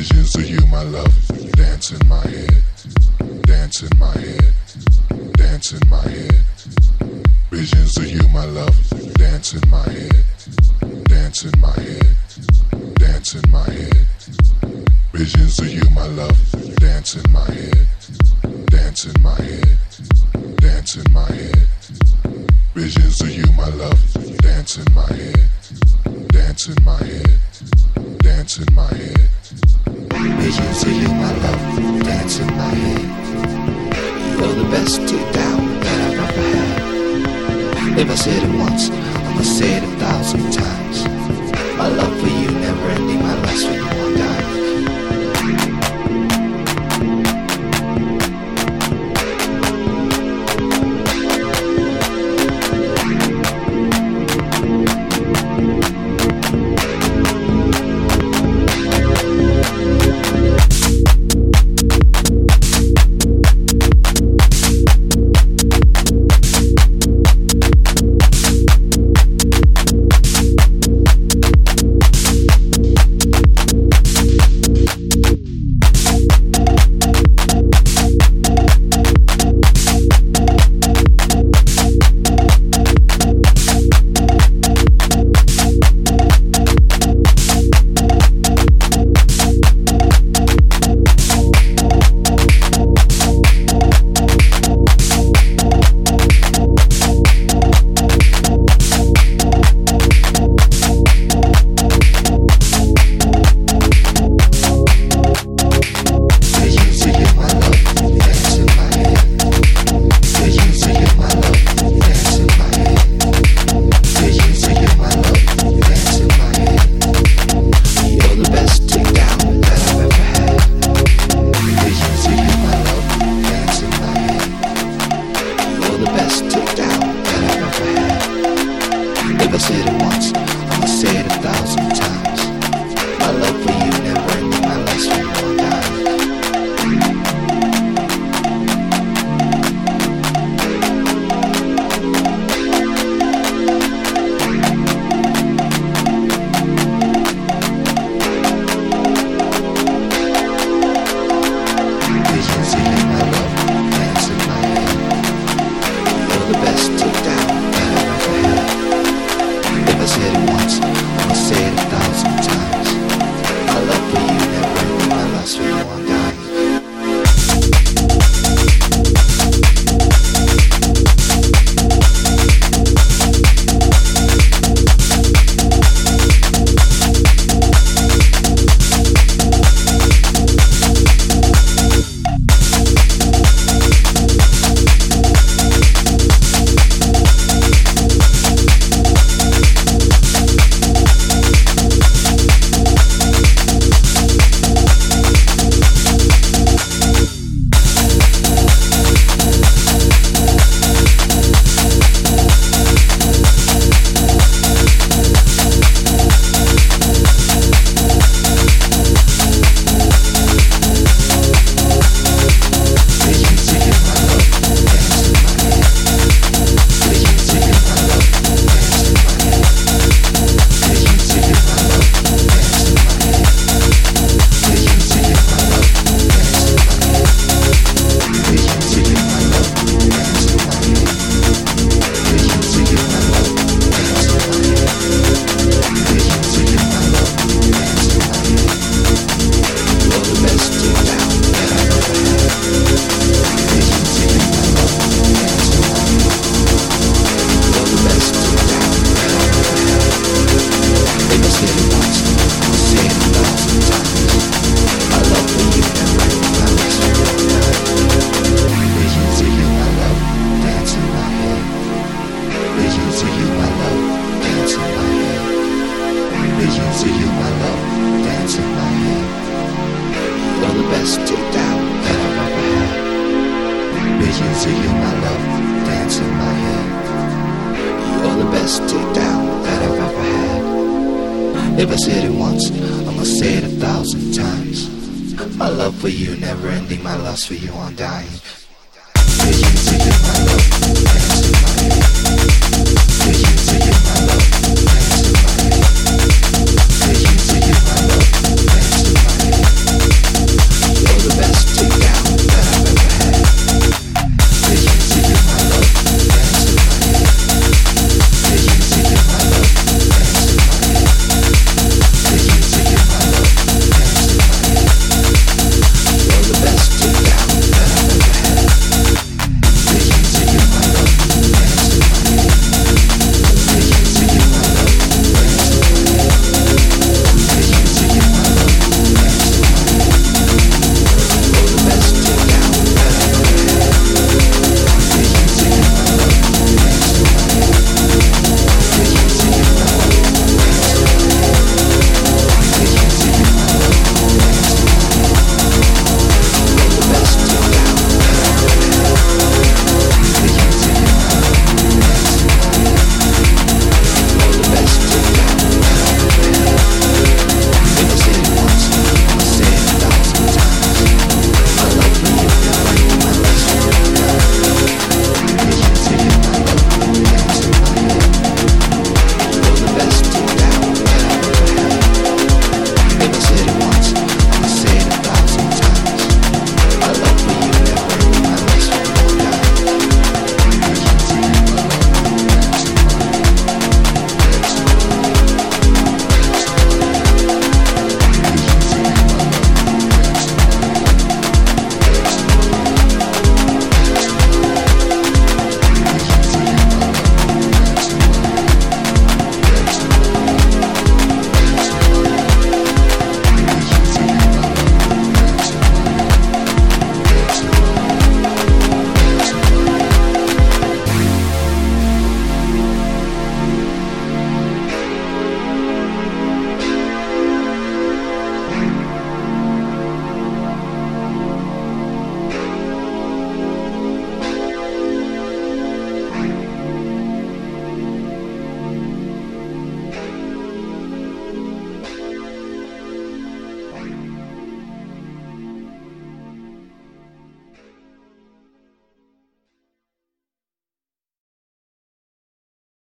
Visions of you, my love, dance in my head, dance in my head, dance in my head. Visions of you, my love, dance in my head, dance in my head, dance in my head. Visions of you, my love, dance in my head, dance in my head, dance in my head. Visions of you, my love, dance in my head, dance in my head, dance in my head. Visions of you, my love, dance in my head. You're the best take down that I've ever had. If I said it once, I'ma say it 1,000 times. My love for you never ending, my lust for you won't die. If I said it once, I'ma say it 1,000 times. My love for you never ending, my lust for you undying. Visions of you, my love, dance in my head. Visions of you, my love, dance in my head.